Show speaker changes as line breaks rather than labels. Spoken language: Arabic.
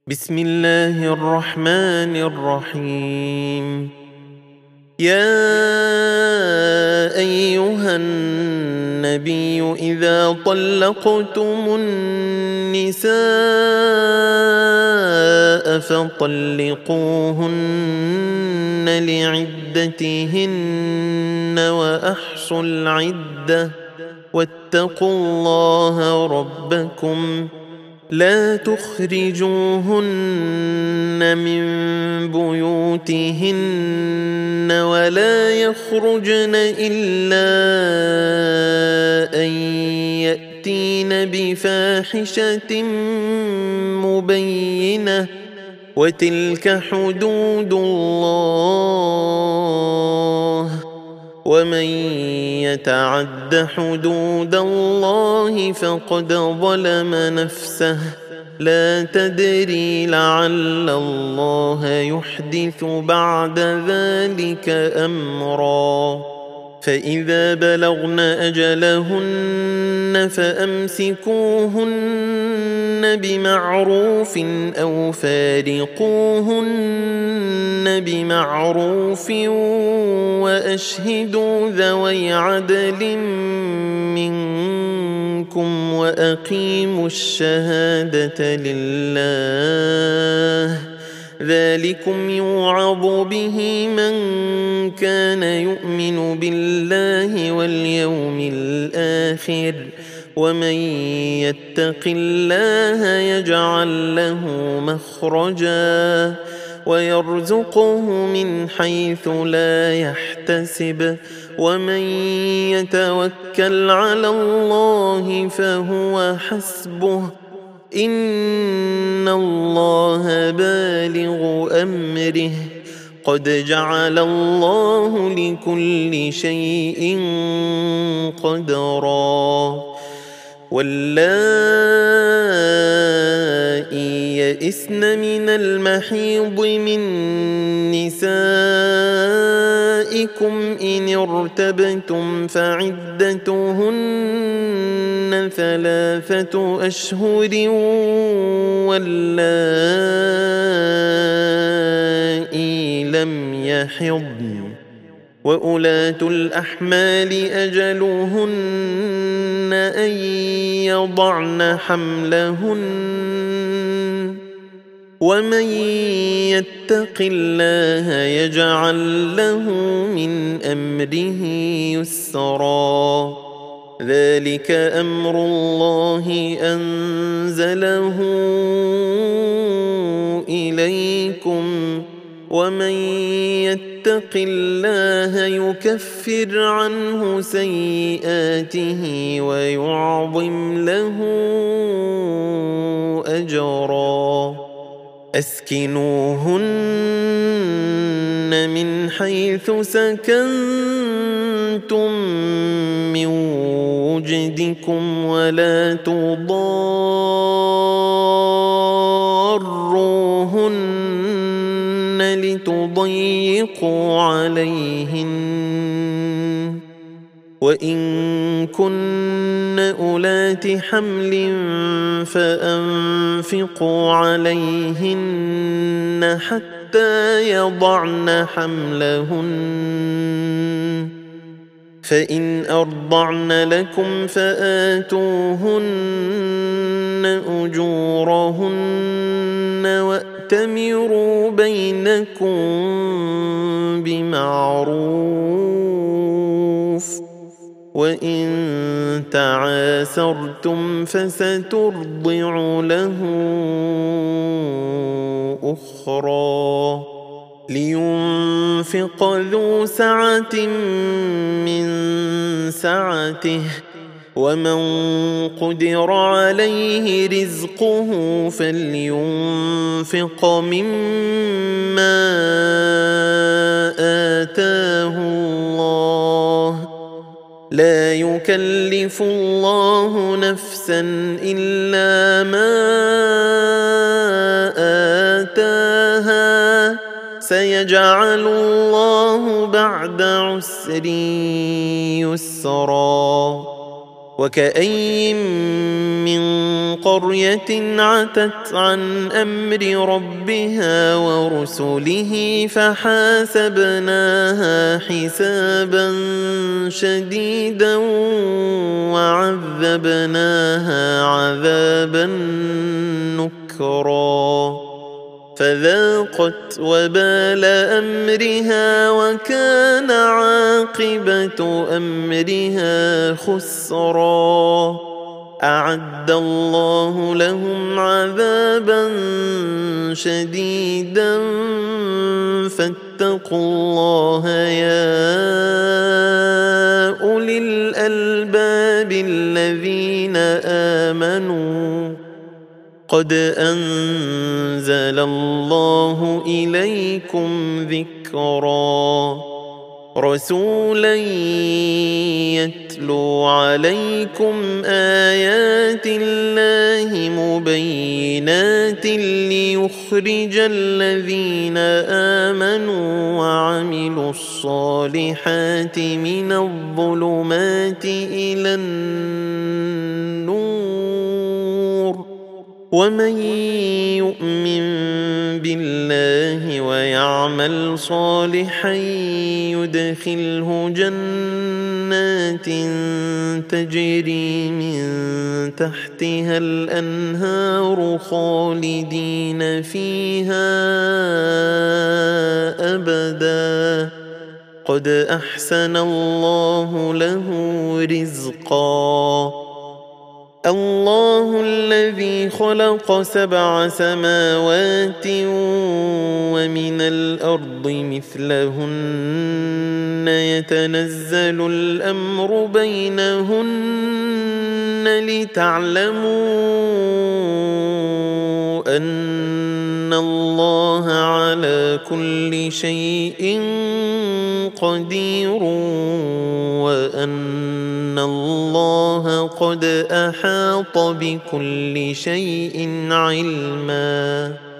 بسم الله الرحمن الرحيم. يا أيها النبي إذا طلقتم النساء فطلقوهن لعدتهن وأحصوا العدة واتقوا الله ربكم لا تخرجوهن من بيوتهن ولا يخرجن إلا أن يأتين بفاحشة مبينة وتلك حدود الله ومن يتعد حدود الله فقد ظلم نفسه لا تدري لعل الله يحدث بعد ذلك أمرا. فإذا بلغن أجلهن فأمسكوهن بمعروف أو فارقوهن بمعروف وأشهدوا ذوي عدل منكم وأقيموا الشهادة لله ذلكم يوعظ به من كان يؤمن بالله واليوم الآخر ومن يتق الله يجعل له مخرجا ويرزقه من حيث لا يحتسب ومن يتوكل على الله فهو حسبه إن الله بالغ أمره قد جعل الله لكل شيء قدرا. واللائي يئسن من المحيض من نسائكم إن ارتبتم فعدتهن 3 أشهر واللائي لم يحضن وأولاة الأحمال أجلهن أن يضعن حملهن ومن يتق الله يجعل له من أمره يسرا. ذلك أمر الله أنزله إليكم ومن يتق الله يكفر عنه سيئاته ويعظم له أجرا. أسكنوهن من حيث سكنتم من وجدكم ولا تضاروهن لتضيقوا عليهن وإن كن أولات حمل فأنفقوا عليهن حتى يضعن حملهن فإن أرضعن لكم فآتوهن أجورهن وأتمروا بينكم بمعروف وإن تعاسرتم فسترضع له أخرى. لينفق ذو سعة من سعته ومن قدر عليه رزقه فلينفق مما آتاه الله لا يكلف الله نفسا إلا ما آتاها سيجعل الله بعد عسر يسرا. وكأين من قرية عتت عن أمر ربها ورسله فحاسبناها حسابا شديدا وعذبناها عذابا نكرا فذاقت وبال أمرها وكان عاقبة أمرها خسرا أعد الله لهم عذابا شديدا فاتقوا الله يا أولي الألباب الذين آمنوا قد أنزل الله إليكم ذكرا رسولا يتلو عليكم آيات الله مبينات ليخرج الذين آمنوا وعملوا الصالحات من الظلمات إلى النور ومن يؤمن بالله ويعمل صالحا يدخله جنات تجري من تحتها الأنهار خالدين فيها أبدا قد أحسن الله له رزقا الله الذي خلق 7 سماوات ومن الأرض مثلهن يتنزل الأمر بينهن لتعلموا أن الله على كل شيء قدير وأن الله قد أحاط بكل شيء علما